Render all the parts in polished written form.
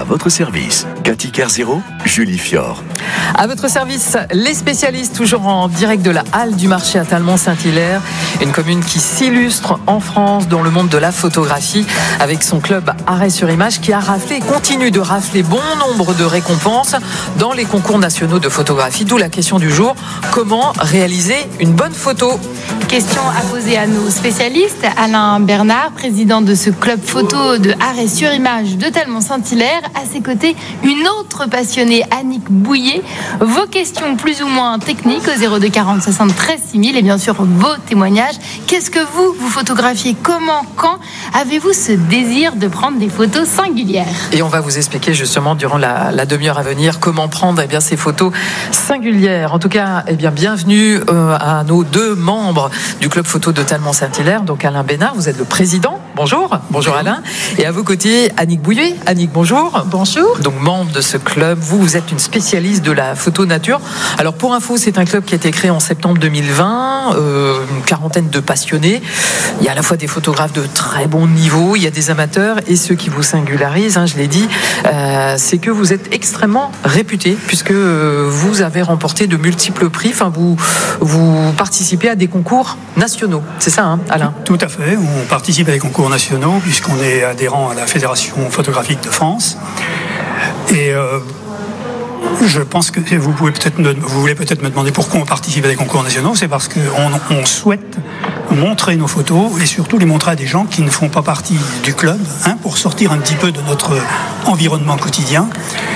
votre service. Cathy Carzero, Julie Fior. À votre service, les spécialistes, toujours en direct de la halle du marché à Talmont-Saint-Hilaire, une commune qui s'illustre en France dans le monde de la photographie avec son club Arrêt-sur-Image qui a raflé et continue de rafler bon nombre de récompenses dans les concours nationaux de photographie. D'où la question du jour, comment réaliser une bonne photo ? Question à poser à nos spécialistes. Alain Bernard, président de ce club photo de Arrêt-sur-Image de Talmont-Saint-Hilaire. À ses côtés, une autre passionnée, Annick Bouillet. Vos questions plus ou moins techniques au 02 40 73 6000 et bien sûr vos témoignages. Qu'est-ce que vous photographiez? Comment? Quand avez-vous ce désir de prendre des photos singulières? Et on va vous expliquer justement durant la demi-heure à venir comment prendre ces photos singulières. En tout cas, bienvenue à nos deux membres du club photo de Talmont-Saint-Hilaire. Donc Alain Bernard, vous êtes le président. Bonjour. Bonjour Alain. Et à vos côtés, Annick Bouillet. Annick, bonjour. Bonjour. Donc membre de ce club, vous êtes une spécialiste de la photo nature. Alors pour info, c'est un club qui a été créé en septembre 2020, une quarantaine de passionnés. Il y a à la fois des photographes de très bon niveau, il y a des amateurs et ceux qui vous singularisent, je l'ai dit, c'est que vous êtes extrêmement réputé puisque vous avez remporté de multiples prix. Enfin, vous participez à des concours nationaux, c'est ça, Alain? Tout à fait. On participe à des concours nationaux puisqu'on est adhérent à la Fédération photographique de France. Et je pense que vous voulez peut-être me demander pourquoi on participe à des concours nationaux. C'est parce qu'on souhaite montrer nos photos et surtout les montrer à des gens qui ne font pas partie du club, pour sortir un petit peu de notre environnement quotidien.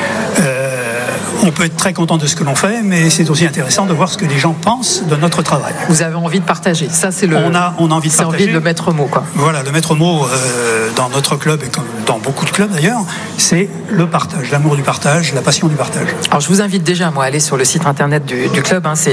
On peut être très content de ce que l'on fait, mais c'est aussi intéressant de voir ce que les gens pensent de notre travail. Vous avez envie de partager, ça c'est le. On a envie de partager. C'est envie de le maître mot, quoi. Voilà, le maître mot dans notre club et comme dans beaucoup de clubs d'ailleurs, c'est le partage, l'amour du partage, la passion du partage. Alors je vous invite déjà à aller sur le site internet du club, c'est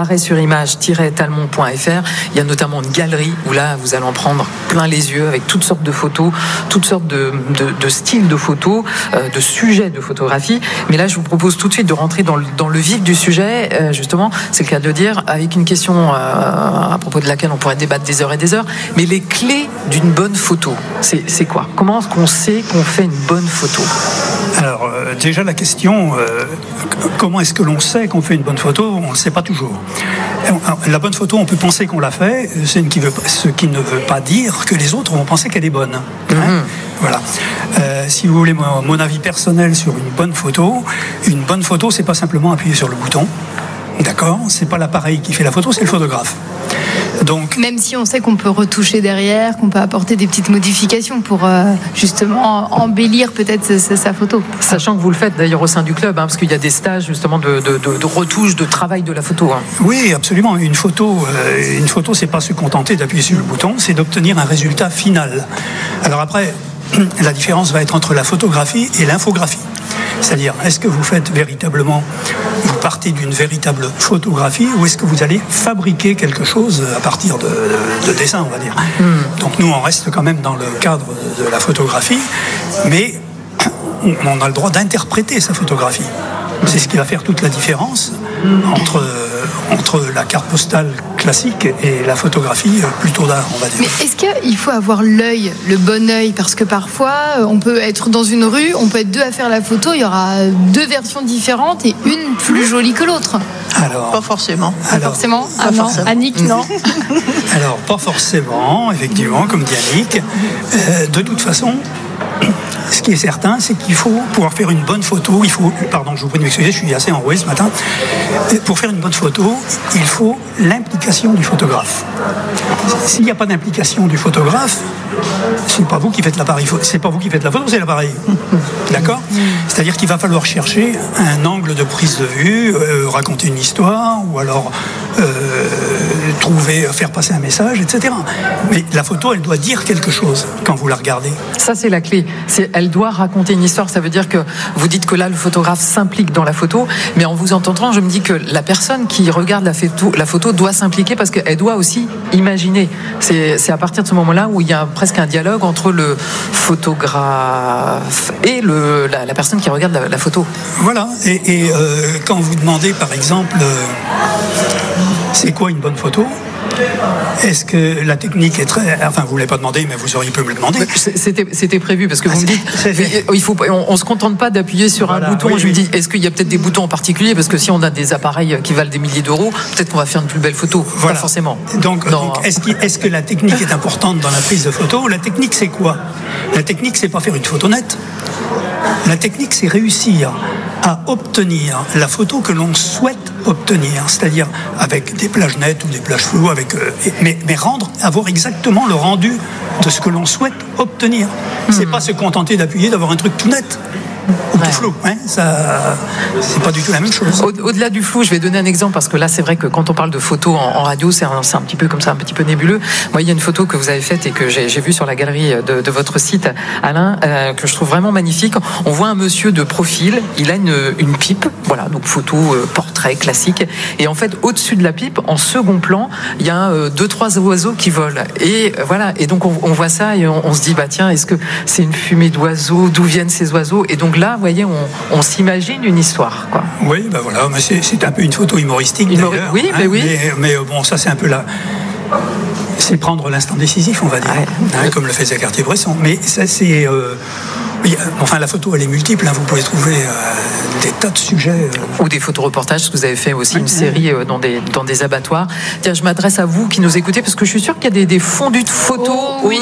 arrêt-sur-image-talmont.fr. Il y a notamment une galerie où là vous allez en prendre plein les yeux avec toutes sortes de photos, toutes sortes de styles de photos, de sujets de photographie. Mais là je vous propose tout de suite de rentrer dans le vif du sujet, justement, c'est le cas de le dire, avec une question à propos de laquelle on pourrait débattre des heures et des heures. Mais les clés d'une bonne photo, c'est quoi? Comment est-ce qu'on sait qu'on fait une bonne photo? Alors, déjà la question, comment est-ce que l'on sait qu'on fait une bonne photo? On ne le sait pas toujours. La bonne photo, on peut penser qu'on l'a fait, ce qui ne veut pas dire que les autres vont penser qu'elle est bonne. Voilà. Si vous voulez mon avis personnel sur une bonne photo, c'est pas simplement appuyer sur le bouton. D'accord? C'est pas l'appareil qui fait la photo, c'est le photographe. Donc, même si on sait qu'on peut retoucher derrière, qu'on peut apporter des petites modifications pour justement embellir peut-être sa photo. Sachant que vous le faites d'ailleurs au sein du club, parce qu'il y a des stages justement de retouche, de travail de la photo. Oui, absolument. Une photo, c'est pas se contenter d'appuyer sur le bouton, c'est d'obtenir un résultat final. Alors après, la différence va être entre la photographie et l'infographie. C'est-à-dire, est-ce que vous partez d'une véritable photographie ou est-ce que vous allez fabriquer quelque chose à partir de dessins, on va dire. Donc nous, on reste quand même dans le cadre de la photographie, mais on a le droit d'interpréter sa photographie. C'est ce qui va faire toute la différence entre la carte postale classique et la photographie plutôt d'art, on va dire. Mais est-ce qu'il faut avoir l'œil, le bon œil? Parce que parfois, on peut être dans une rue, on peut être deux à faire la photo, il y aura deux versions différentes et une plus jolie que l'autre. Alors, pas forcément. Pas forcément. Annick, non. Alors, pas forcément, effectivement, comme dit Annick. De toute façon, ce qui est certain, c'est qu'il faut pouvoir faire une bonne photo. Je vous prie de m'excuser, je suis assez enroué ce matin. Pour faire une bonne photo, il faut l'implication du photographe. S'il n'y a pas d'implication du photographe, c'est pas vous qui faites l'appareil. C'est pas vous qui faites la photo, c'est l'appareil. D'accord ? C'est-à-dire qu'il va falloir chercher un angle de prise de vue, raconter une histoire, ou alors faire passer un message, etc. Mais la photo, elle doit dire quelque chose quand vous la regardez. Ça, c'est la clé. Elle doit raconter une histoire. Ça veut dire que vous dites que là, le photographe s'implique dans la photo, mais en vous entendant, je me dis que la personne qui regarde la photo doit s'impliquer parce qu'elle doit aussi imaginer. C'est à partir de ce moment-là où il y a presque un dialogue entre le photographe et la personne qui regarde la photo. Voilà. Et quand vous demandez, par exemple, c'est quoi une bonne photo ? Est-ce que la technique est très... Enfin, vous ne l'avez pas demandé, mais vous auriez pu me le demander. C'était prévu, parce que vous me dites, on se contente pas d'appuyer sur un bouton. Oui, je me dis, est-ce qu'il y a peut-être des boutons en particulier? Parce que si on a des appareils qui valent des milliers d'euros, peut-être qu'on va faire une plus belle photo. Voilà. Pas forcément. Donc est-ce que la technique est importante dans la prise de photo? La technique, c'est quoi? La technique, c'est pas faire une photo nette. La technique, c'est réussir à obtenir la photo que l'on souhaite obtenir, c'est-à-dire avec des plages nettes ou des plages floues, mais avoir exactement le rendu de ce que l'on souhaite obtenir. C'est pas se contenter d'appuyer, d'avoir un truc tout net. Ou tout flou, hein, ça, c'est pas du tout la même chose. Au-delà du flou, je vais donner un exemple, parce que là, c'est vrai que quand on parle de photos en radio, c'est un petit peu comme ça, un petit peu nébuleux. Moi, il y a une photo que vous avez faite et que j'ai vue sur la galerie de votre site, Alain, que je trouve vraiment magnifique. On voit un monsieur de profil, il a une pipe, voilà, donc photo portrait classique. Et en fait, au-dessus de la pipe, en second plan, il y a 2-3 oiseaux qui volent. Et voilà, et donc on voit ça et on se dit, bah tiens, est-ce que c'est une fumée d'oiseaux? D'où viennent ces oiseaux? Et donc là, vous voyez, on s'imagine une histoire, quoi. Oui, ben voilà, mais c'est un peu une photo humoristique d'ailleurs. Oui, hein, oui. Mais bon, ça c'est un peu là. C'est prendre l'instant décisif, on va dire, comme le faisait Cartier-Bresson. Mais ça c'est... enfin, la photo, elle est multiple. Hein, vous pouvez trouver des tas de sujets. Ou des photoreportages, parce que vous avez fait aussi une série dans des abattoirs. Tiens, je m'adresse à vous qui nous écoutez, parce que je suis sûre qu'il y a des fondus de photos.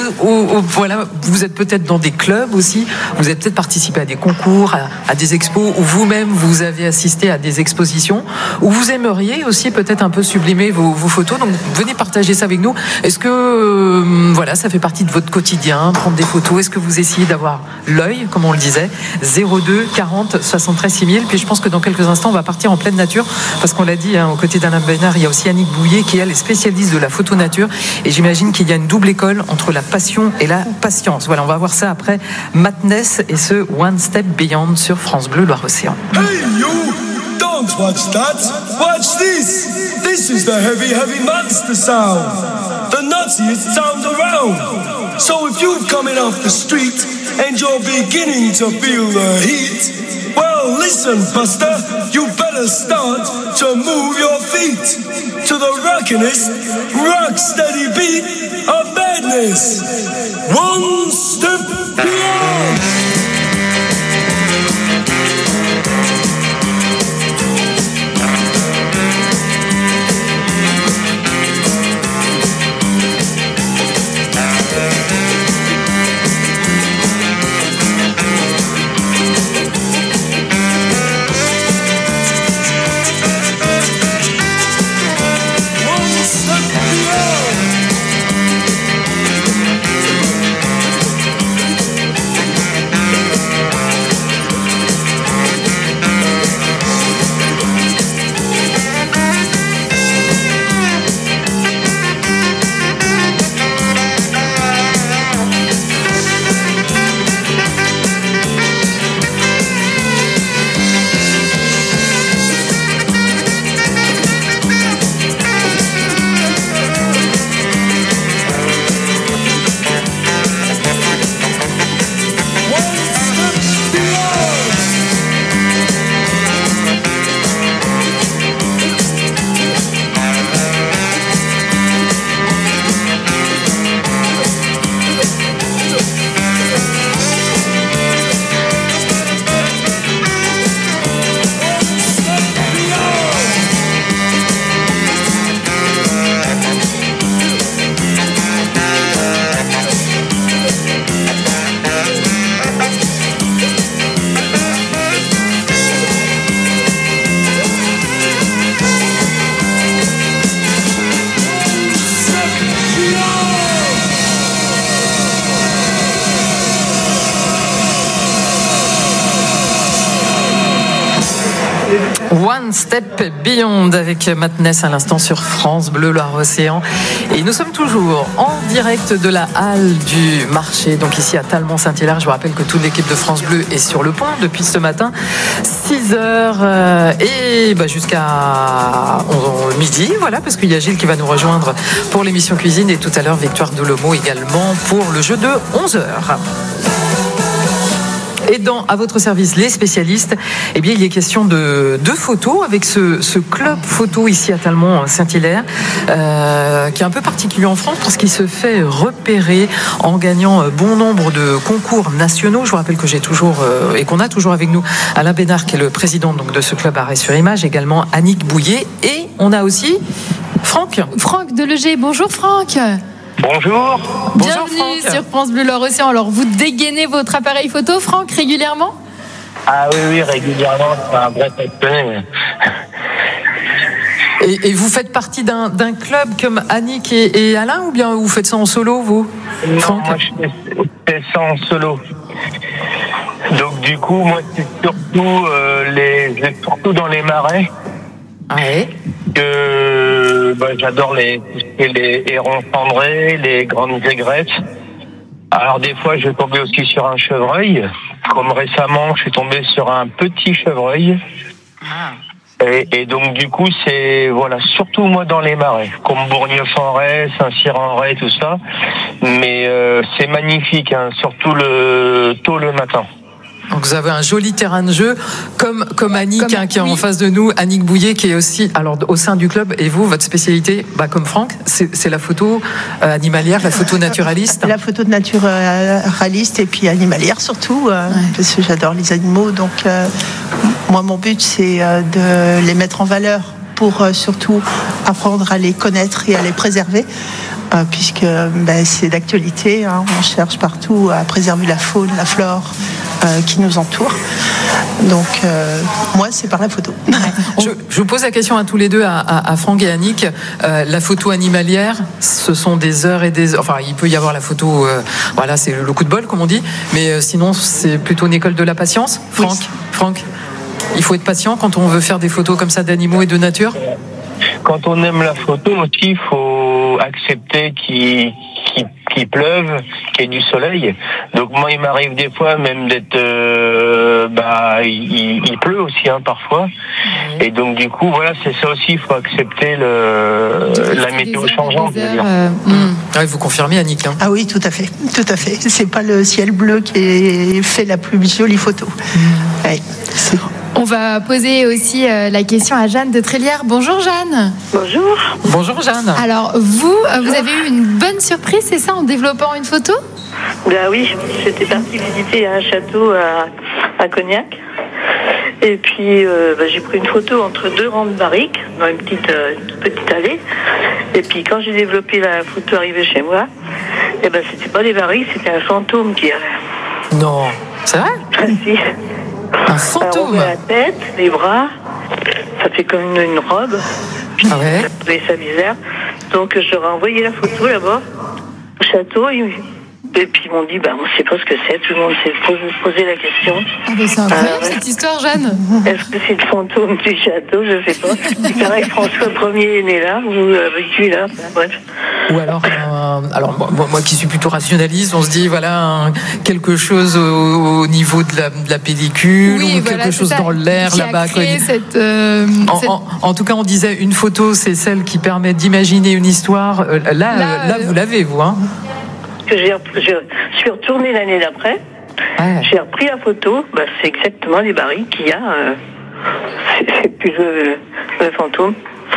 Voilà, vous êtes peut-être dans des clubs aussi. Vous avez peut-être participé à des concours, à des expos, ou vous-même, vous avez assisté à des expositions, où vous aimeriez aussi peut-être un peu sublimer vos photos. Donc, venez partager ça avec nous. Est-ce que ça fait partie de votre quotidien, prendre des photos? Est-ce que vous essayez d'avoir l'œil, comme on le disait? 02 40 73 6000. Puis je pense que dans quelques instants, on va partir en pleine nature, parce qu'on l'a dit, aux côtés d'Alain Bernard, il y a aussi Annick Bouillet qui, elle, est spécialiste de la photo nature. Et j'imagine qu'il y a une double école entre la passion et la patience. Voilà, on va voir ça après Madness et ce One Step Beyond sur France Bleu Loire-Océan. Hey you, don't watch that, watch this. This is the heavy, heavy monster sound. The nuttiest sound around. So if you're coming off the street and you're beginning to feel the heat, well, listen, Buster, you better start to move your feet to the rockinest, rock steady beat of madness. One step beyond. One Step Beyond avec Madness à l'instant sur France Bleu Loire-Océan. Et nous sommes toujours en direct de la halle du marché, donc ici à Talmont-Saint-Hilaire. Je vous rappelle que toute l'équipe de France Bleu est sur le point depuis ce matin, 6h et jusqu'à midi, voilà, parce qu'il y a Gilles qui va nous rejoindre pour l'émission cuisine et tout à l'heure Victoire Delomo également pour le jeu de 11h. Et Et à votre service, les spécialistes, eh bien, il est question de photos avec ce club photo ici à Talmont-Saint-Hilaire, qui est un peu particulier en France parce qu'il se fait repérer en gagnant bon nombre de concours nationaux. Je vous rappelle que j'ai toujours et qu'on a toujours avec nous Alain Bénard, qui est le président donc de ce club Arrêt sur Image, également Annick Bouillet, et on a aussi Franck Delegé. Bonjour Franck. Bonjour. Bienvenue sur France Bleu Loire-Océan. Alors vous dégainez votre appareil photo, Franck, régulièrement? Ah oui, régulièrement, c'est un vrai passionné. Et vous faites partie d'un club comme Annick et Alain, ou bien vous faites ça en solo, vous, Franck? Non, moi je fais ça en solo. Donc du coup, moi c'est surtout surtout dans les marais. Ouais. Que j'adore les hérons cendrés, les grandes aigrettes. Alors des fois, je vais tomber aussi sur un chevreuil. Comme récemment, je suis tombé sur un petit chevreuil. Et donc du coup, c'est surtout moi dans les marais, comme Bourgneuf-en-Retz, Saint-Cyr-en-Retz, tout ça. Mais c'est magnifique, hein, surtout tôt le matin. Donc vous avez un joli terrain de jeu, comme Annick, qui est en face de nous, Annick Bouillet, qui est aussi au sein du club. Et vous, votre spécialité, comme Franck, c'est la photo animalière, la photo naturaliste. La photo de naturaliste et puis animalière surtout, parce que j'adore les animaux. Donc moi, mon but, c'est de les mettre en valeur pour surtout apprendre à les connaître et à les préserver. Puisque c'est d'actualité, hein, on cherche partout à préserver la faune, la flore qui nous entoure. Donc moi c'est par la photo. Je vous pose la question à tous les deux, à Franck et Annick. La photo animalière, ce sont des heures et des heures. Enfin, il peut y avoir la photo, c'est le coup de bol comme on dit, mais sinon c'est plutôt une école de la patience. Franck, il faut être patient quand on veut faire des photos comme ça d'animaux et de nature. Quand on aime la photo aussi, il faut accepter qu'il pleuve, qu'il y ait du soleil. Donc moi, il m'arrive des fois même d'être... il pleut aussi, hein, parfois. Et donc du coup, c'est ça aussi, il faut accepter la météo changeante. Vous confirmez, Annick, hein? Ah oui, tout à fait. C'est pas le ciel bleu qui fait la plus jolie photo. On va poser aussi la question à Jeanne de Trélière. Bonjour Jeanne. Bonjour Jeanne. Alors vous avez eu une bonne surprise, c'est ça, en développant une photo? Oui, j'étais partie visiter un château à Cognac. Et puis j'ai pris une photo entre deux rangs de barriques dans une petite allée. Et puis quand j'ai développé la photo arrivée chez moi, c'était pas des barriques, c'était un fantôme qui avait. Non, c'est vrai? Si. Un fantôme. On voit la tête, les bras, ça fait comme une robe. Ah ouais. J'ai trouvé ça bizarre. Donc je leur ai envoyé la photo là-bas, au château, et puis ils m'ont dit, on ne sait pas ce que c'est, tout le monde s'est posé la question. C'est incroyable cette histoire, Jeanne. Est-ce que c'est le fantôme du château? Je ne sais pas. Il paraît que François Ier est né là, ou vécu là, bref. Ou alors moi qui suis plutôt rationaliste, on se dit quelque chose au niveau de la pellicule, ou quelque chose dans l'air là-bas. En tout cas, on disait une photo, c'est celle qui permet d'imaginer une histoire. Là, vous l'avez, vous, hein? Je suis retournée l'année d'après. J'ai repris la photo. C'est exactement les barils qu'il y a. C'est plus le fantôme.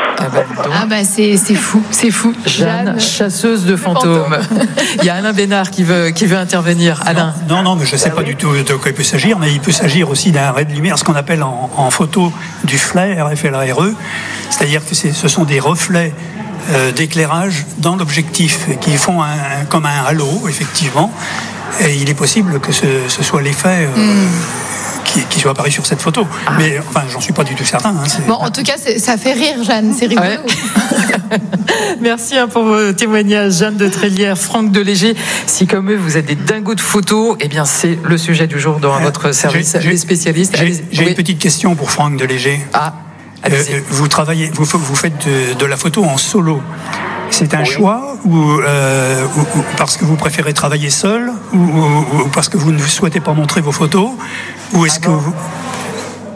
C'est fou. Jeanne, chasseuse de fantômes. Il y a Alain Bénard qui veut intervenir. Alain. Non, mais je ne sais pas du tout de quoi il peut s'agir, mais il peut s'agir aussi d'un ray de lumière, ce qu'on appelle en photo du flare, FLARE, c'est-à-dire que ce sont des reflets d'éclairage dans l'objectif qui font comme un halo, effectivement, et il est possible que ce soit l'effet qui soit apparu sur cette photo. Mais j'en suis pas du tout certain. En tout cas, ça fait rire, Jeanne, c'est rigolo. Ouais. Merci pour vos témoignages, Jeanne de Trélière, Franck Delegé. Si comme eux, vous êtes des dingos de photos, c'est le sujet du jour dans votre service, les spécialistes. J'ai une petite question pour Franck Delegé. Vous faites de la photo en solo. C'est un choix ou parce que vous préférez travailler seul ou parce que vous ne souhaitez pas montrer vos photos, ou est-ce que vous...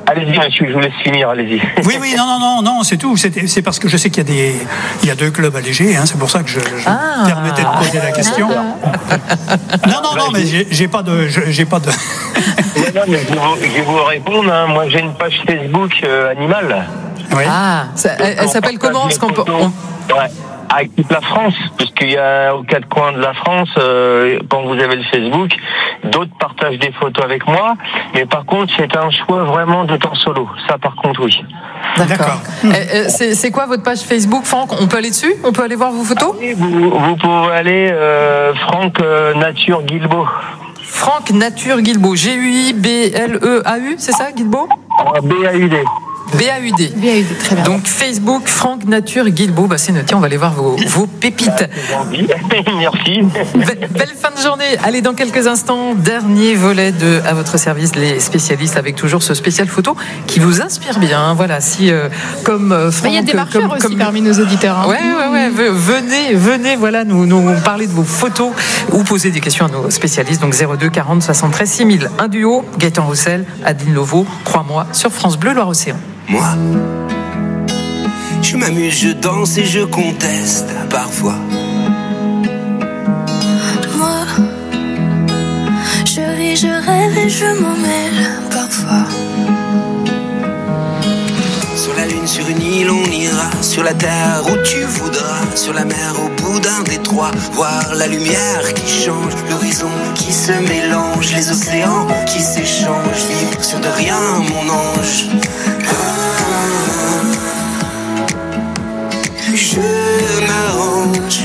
Allez-y, monsieur, je vous laisse finir, allez-y. Oui, non, c'est tout. C'est parce que je sais qu'il y a 2 clubs allégés, hein, c'est pour ça que je permettais de poser la question. Non, mais j'ai pas de. Non, mais je vais vous répondre. Hein. Moi, j'ai une page Facebook animale. Oui. Elle s'appelle comment? Parce qu'on peut. Ouais. Avec toute la France, puisqu'il y a aux 4 coins de la France, quand vous avez le Facebook, d'autres partagent des photos avec moi, mais par contre c'est un choix vraiment d'être en solo. Ça par contre oui. D'accord. C'est quoi votre page Facebook, Franck? On peut aller dessus? On peut aller voir vos photos? Oui, vous pouvez aller Franck Nature Guilbeault. Franck Nature Guilbeault, G-U-I-B-L-E-A-U, c'est ça, Guilbeault? B-A-U-D. B-A-U-D. Très bien. Donc Facebook, Franck Nature Guilbeault, c'est noté, on va aller voir vos pépites. Merci. Belle fin de journée. Allez, dans quelques instants, dernier volet de À votre service, les spécialistes, avec toujours ce spécial photo qui vous inspire bien. Voilà, si comme Franck, il y a des marqueurs aussi parmi nos auditeurs. Hein. Ouais. Venez, voilà, nous parler de vos photos ou poser des questions à nos spécialistes. Donc 02 40 73 6000. Un duo, Gaëtan Roussel, Adeline Lovo, Crois-moi, sur France Bleu Loire-Océan. Moi, je m'amuse, je danse et je conteste parfois. Moi, je ris, je rêve et je m'en mêle parfois. Sur la lune, sur une île, on ira. Sur la terre où tu voudras. Sur la mer, au bout d'un détroit. Voir la lumière qui change, l'horizon qui se mélange, les océans qui s'échangent. Vivre sur de rien, mon ange. Je m'arrange,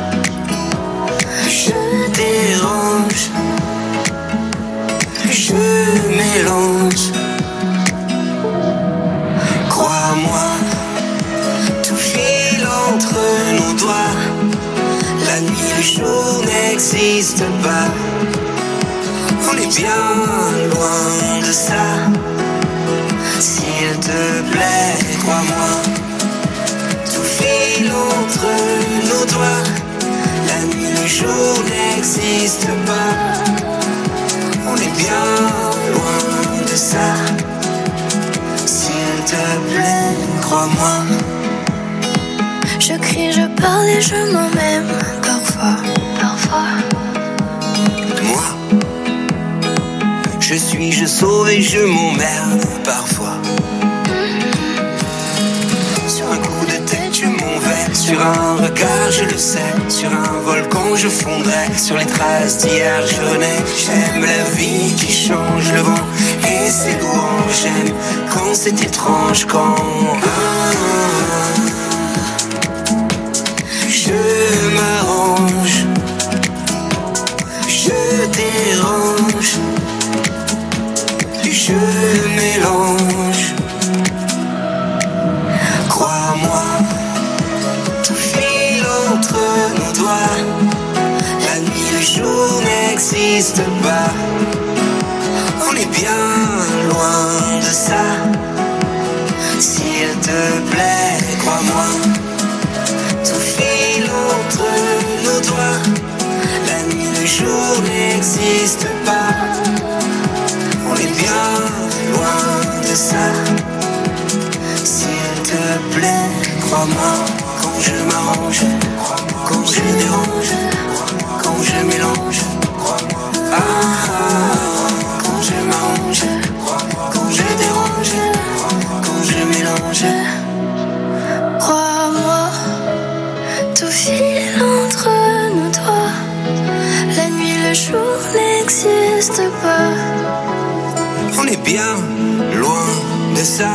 je dérange, je mélange. Crois-moi, tout file entre nos doigts. La nuit, le jour n'existe pas. On est bien loin de ça. S'il te plaît, crois-moi. Entre nos doigts, la nuit, le jour n'existe pas. On est bien loin de ça. S'il te plaît, crois-moi. Je crie, je parle et je m'en même parfois. Moi, je suis, je sauve et je m'emmerde parfois. Sur un coup de tête, je m'en vais. Sur un regard, je le sais. Sur un volcan, je fondrai. Sur les traces d'hier, je renais. J'aime la vie qui change le vent et ses louanges. J'aime quand c'est étrange, quand je m'arrange, je dérange, je mélange. Crois-moi, tout file entre nos doigts. La nuit, le jour n'existe pas. On est bien loin de ça. S'il te plaît, crois-moi. Tout file entre nos doigts. La nuit, le jour n'existe pas. On est bien loin de ça. S'il te plaît, crois-moi. Quand je m'arrange, quand je dérange, quand je mélange. Quand je m'arrange, quand je dérange, quand je mélange. Crois-moi, tout file entre nos doigts. La nuit, le jour n'existe pas. On est bien loin de ça.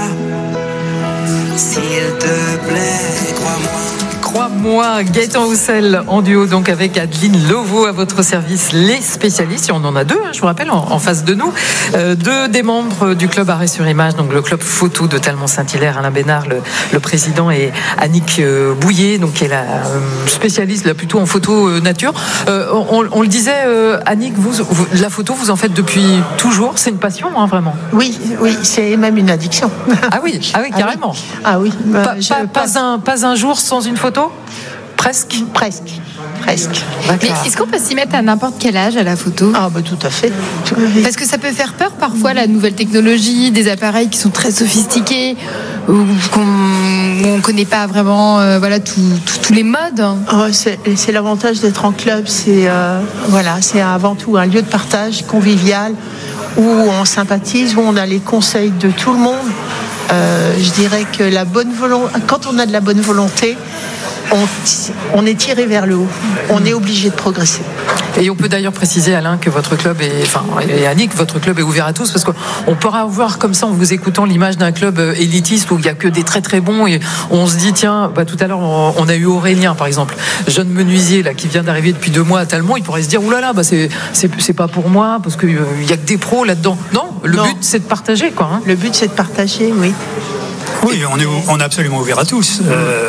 S'il te plaît, crois-moi. Crois-moi, Gaëtan Roussel en duo donc avec Adeline Lovo à votre service, les spécialistes. Et on en a deux, je vous rappelle, en face de nous. Deux des membres du club Arrêt sur Image, donc le club photo de Talmont-Saint-Hilaire, Alain Bénard, le président, et Annick Bouillet, donc qui est la spécialiste là plutôt en photo nature. On le disait, Annick, vous, la photo, vous en faites depuis toujours. C'est une passion, hein, vraiment. Oui, c'est même une addiction. Ah oui, carrément. Ah oui. Pas un jour sans une photo? Presque. Mais est-ce qu'on peut s'y mettre à n'importe quel âge à la photo ? Ah bah tout à fait. Parce que ça peut faire peur parfois, la nouvelle technologie, des appareils qui sont très sophistiqués, où on ne connaît pas vraiment tous les modes. C'est l'avantage d'être en club, c'est avant tout un lieu de partage convivial où on sympathise, où on a les conseils de tout le monde. Je dirais que quand on a de la bonne volonté, on est tiré vers le haut. On est obligé de progresser. Et on peut d'ailleurs préciser, Alain, que votre club et Annick, votre club est ouvert à tous, parce qu'on pourra avoir comme ça, en vous écoutant, l'image d'un club élitiste où il n'y a que des très très bons, et on se dit, tiens, tout à l'heure, on a eu Aurélien, par exemple, jeune menuisier là, qui vient d'arriver depuis 2 mois à Talmont, il pourrait se dire, oulala, c'est pas pour moi, parce qu'il n'y a que des pros là-dedans. Non, but, c'est de partager, quoi. Hein. Le but, c'est de partager, oui. Oui, on est absolument ouvert à tous.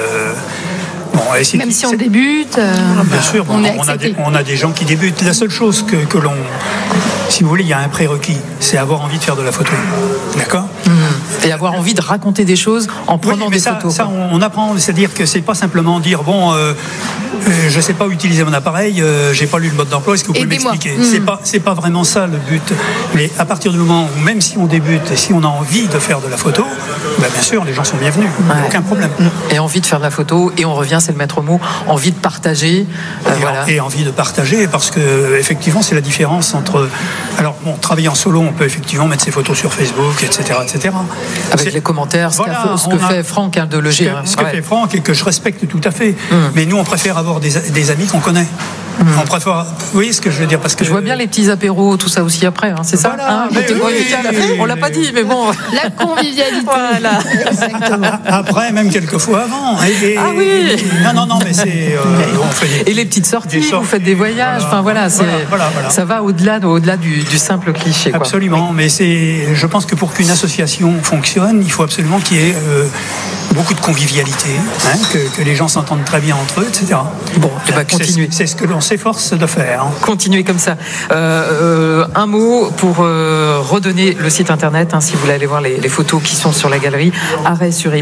Même si on débute, bien sûr, on a des gens qui débutent. La seule chose que l'on, si vous voulez, il y a un prérequis, c'est avoir envie de faire de la photo. D'accord ? Et avoir envie de raconter des choses en prenant des photos. Ça, on apprend, c'est-à-dire que c'est pas simplement dire je sais pas utiliser mon appareil, j'ai pas lu le mode d'emploi, est-ce que vous pouvez m'expliquer ? C'est pas vraiment ça le but. Mais à partir du moment où, même si on débute et si on a envie de faire de la photo, bien sûr, les gens sont bienvenus, aucun problème. Et envie de faire de la photo, et on revient, c'est le maître mot, envie de partager. Et envie de partager, parce que effectivement, c'est la différence entre. Alors, travailler en solo, on peut effectivement mettre ses photos sur Facebook, etc., etc. Avec les commentaires, ce que fait Franck de Leger. Ce que fait Franck et que je respecte tout à fait. Mais nous, on préfère avoir des amis qu'on connaît. On préfère. Vous voyez ce que je veux dire, parce que je vois bien les petits apéros, tout ça aussi après. C'est ça. On l'a pas dit, mais bon. La convivialité. Voilà. Après, même quelquefois avant. Ah oui. Non, mais c'est. Et les petites sorties, vous faites des voyages. Ça va au-delà du simple cliché. Absolument. Mais je pense que pour qu'une association fonctionne, il faut absolument qu'il y ait beaucoup de convivialité, que les gens s'entendent très bien entre eux, etc. Bon, continuez. C'est ce que l'on s'efforce de faire. Continuez comme ça. Un mot pour redonner le site internet, si vous voulez aller voir les photos qui sont sur la galerie,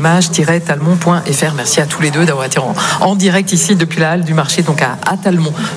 arrêt-sur-image-talmont.fr. Merci à tous les deux d'avoir été en direct ici depuis la halle du marché, donc à Talmont.